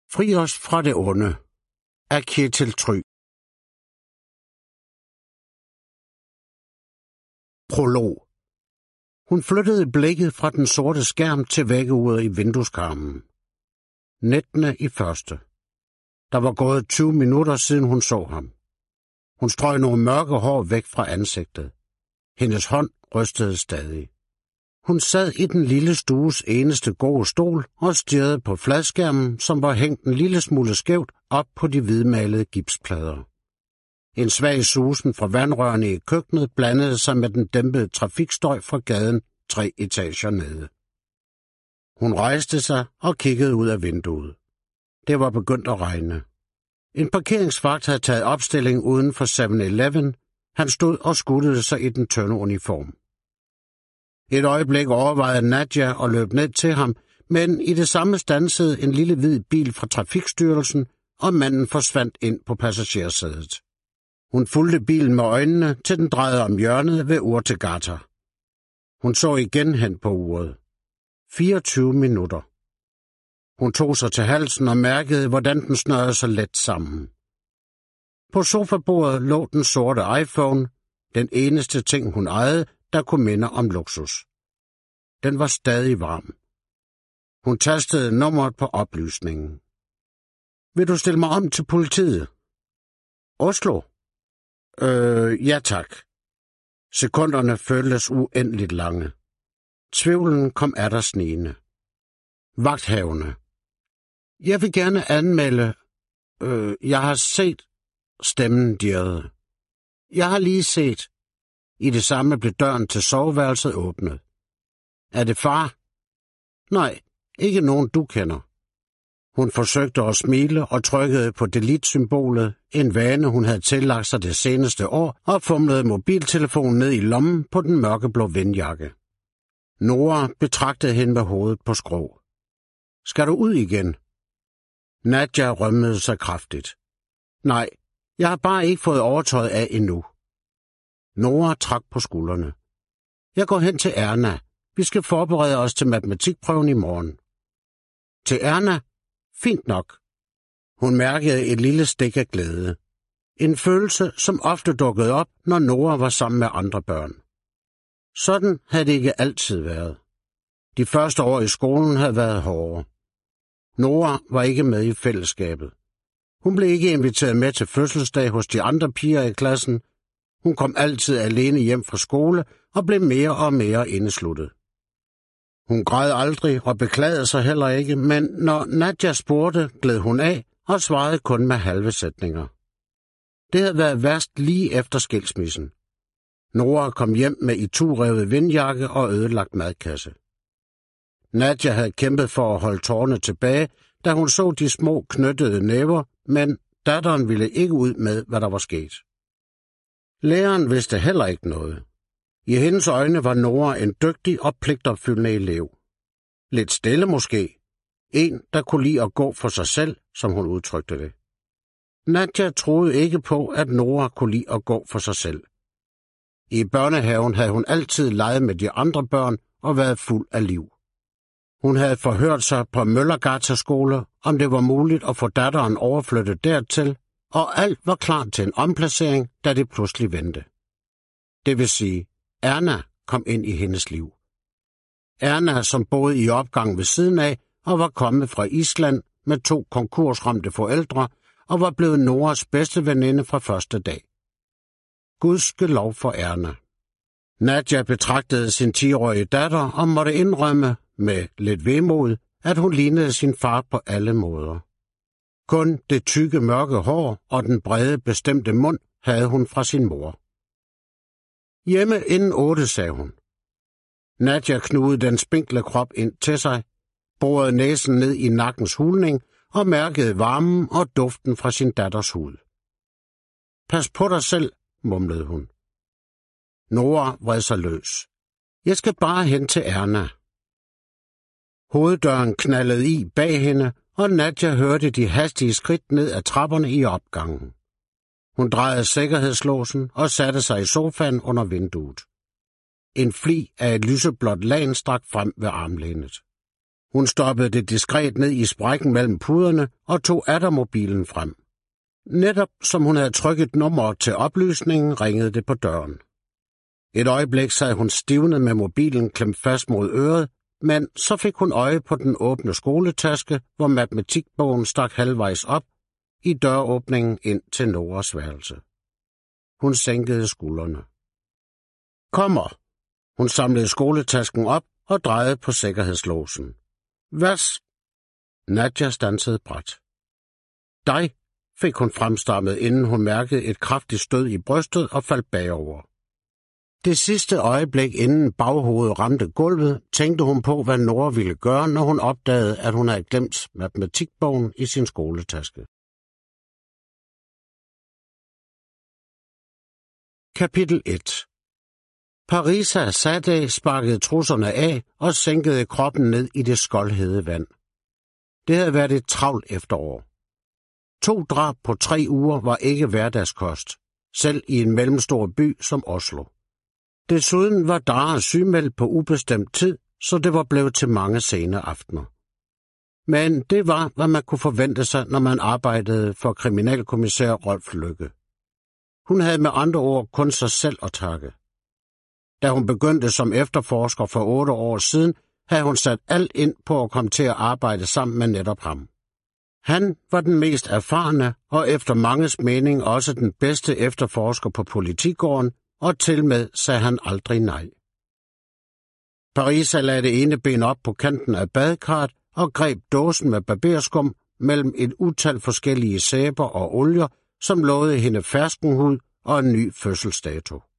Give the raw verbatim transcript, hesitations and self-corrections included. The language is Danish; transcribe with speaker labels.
Speaker 1: Fri os fra det onde af Kjetil Try. Prolog. Hun flyttede blikket fra den sorte skærm til væggeuret i vindueskarmen. Nittende i første. Der var gået tyve minutter siden hun så ham. Hun strøg nogle mørke hår væk fra ansigtet. Hendes hånd rystede stadig. Hun sad i den lille stues eneste gode stol og stirrede på fladskærmen, som var hængt en lille smule skævt op på de hvidmalede gipsplader. En svag susen fra vandrørene i køkkenet blandede sig med den dæmpede trafikstøj fra gaden tre etager nede. Hun rejste sig og kiggede ud af vinduet. Det var begyndt at regne. En parkeringsvagt havde taget opstilling uden for seven eleven. Han stod og skuttede sig i den tynde uniform. Et øjeblik overvejede Nadja at løbe ned til ham, men i det samme standsede en lille hvid bil fra Trafikstyrelsen, og manden forsvandt ind på passagersædet. Hun fulgte bilen med øjnene, til den drejede om hjørnet ved Urtegata. Hun så igen hen på uret. fireogtyve minutter. Hun tog sig til halsen og mærkede, hvordan den snørrede sig let sammen. På sofabordet lå den sorte iPhone, den eneste ting hun ejede, der kunne minde om luksus. Den var stadig varm. Hun tastede nummeret på oplysningen. Vil du stille mig om til politiet? Oslo? Øh, ja tak. Sekunderne føltes uendeligt lange. Tvivlen kom atter snigende. Vagthavende. Jeg vil gerne anmelde. Øh, jeg har set. Stemmen dirrede. Jeg har lige set. I det samme blev døren til soveværelset åbnet. Er det far? Nej, ikke nogen du kender. Hun forsøgte at smile og trykkede på delete-symbolet, en vane hun havde tillagt sig det seneste år, og fumlede mobiltelefonen ned i lommen på den mørkeblå vindjakke. Nora betragtede hende med hovedet på skrå. Skal du ud igen? Nadja rømmede sig kraftigt. Nej, jeg har bare ikke fået overtøjet af endnu. Nora trak på skuldrene. Jeg går hen til Erna. Vi skal forberede os til matematikprøven i morgen. Til Erna? Fint nok. Hun mærkede et lille stik af glæde. En følelse, som ofte dukkede op, når Nora var sammen med andre børn. Sådan havde det ikke altid været. De første år i skolen havde været hårde. Nora var ikke med i fællesskabet. Hun blev ikke inviteret med til fødselsdag hos de andre piger i klassen. Hun kom altid alene hjem fra skole og blev mere og mere indesluttet. Hun græd aldrig og beklagede sig heller ikke, men når Nadja spurgte, gled hun af og svarede kun med halve sætninger. Det havde været værst lige efter skilsmissen. Nora kom hjem med iturevet vindjakke og ødelagt madkasse. Nadja havde kæmpet for at holde tårerne tilbage, da hun så de små knyttede næver, men datteren ville ikke ud med, hvad der var sket. Læreren vidste heller ikke noget. I hendes øjne var Nora en dygtig og pligtopfyldende elev. Lidt stille måske. En, der kunne lide at gå for sig selv, som hun udtrykte det. Nadja troede ikke på, at Nora kunne lide at gå for sig selv. I børnehaven havde hun altid leget med de andre børn og været fuld af liv. Hun havde forhørt sig på Møllergata skole, om det var muligt at få datteren overflyttet dertil, og alt var klar til en omplacering, da det pludselig vendte. Det vil sige, Erna kom ind i hendes liv. Erna, som boede i opgang ved siden af og var kommet fra Island med to konkursramte forældre og var blevet Noras bedste veninde fra første dag. Gudskelov for Erna. Nadja betragtede sin ti-årige datter og måtte indrømme med lidt vemod, at hun lignede sin far på alle måder. Kun det tykke mørke hår og den brede bestemte mund havde hun fra sin mor. Hjemme inden otte, sagde hun. Nadja knugede den spinkle krop ind til sig, borede næsen ned i nakkens hulning og mærkede varmen og duften fra sin datters hud. Pas på dig selv, mumlede hun. Nora vred sig løs. Jeg skal bare hen til Erna. Hoveddøren knaldede i bag hende, og Nadja hørte de hastige skridt ned ad trapperne i opgangen. Hun drejede sikkerhedslåsen og satte sig i sofaen under vinduet. En fli af et lyseblåt lagen strak frem ved armlænet. Hun stoppede det diskret ned i sprækken mellem puderne og tog attermobilen frem. Netop som hun havde trykket nummer til oplysningen, ringede det på døren. Et øjeblik sad hun stivnet med mobilen klemt fast mod øret, men så fik hun øje på den åbne skoletaske, hvor matematikbogen stak halvvejs op i døråbningen ind til Noras værelse. Hun sænkede skuldrene. Kommer! Hun samlede skoletasken op og drejede på sikkerhedslåsen. Hvad? Nadja stansede brat. Dig, fik hun fremstammet, inden hun mærkede et kraftigt stød i brystet og faldt bagover. Det sidste øjeblik, inden baghovedet ramte gulvet, tænkte hun på, hvad Nora ville gøre, når hun opdagede, at hun havde glemt matematikbogen i sin skoletaske. Kapitel et. Parisa Sadeh sparkede trusserne af og sænkede kroppen ned i det skoldhede vand. Det havde været et travlt efterår. To drab på tre uger var ikke hverdagskost, selv i en mellemstor by som Oslo. Desuden var Dara sygemeldt på ubestemt tid, så det var blevet til mange sene aftener. Men det var, hvad man kunne forvente sig, når man arbejdede for kriminalkommissær Rolf Lykke. Hun havde med andre ord kun sig selv at takke. Da hun begyndte som efterforsker for otte år siden, havde hun sat alt ind på at komme til at arbejde sammen med netop ham. Han var den mest erfarne og efter manges mening også den bedste efterforsker på politigården, og til med sagde han aldrig nej. Parisa lagde det ene ben op på kanten af badekarret og greb dåsen med barberskum mellem et utal forskellige sæber og olier, som lovede hende ferskenhud og en ny fødselsdato.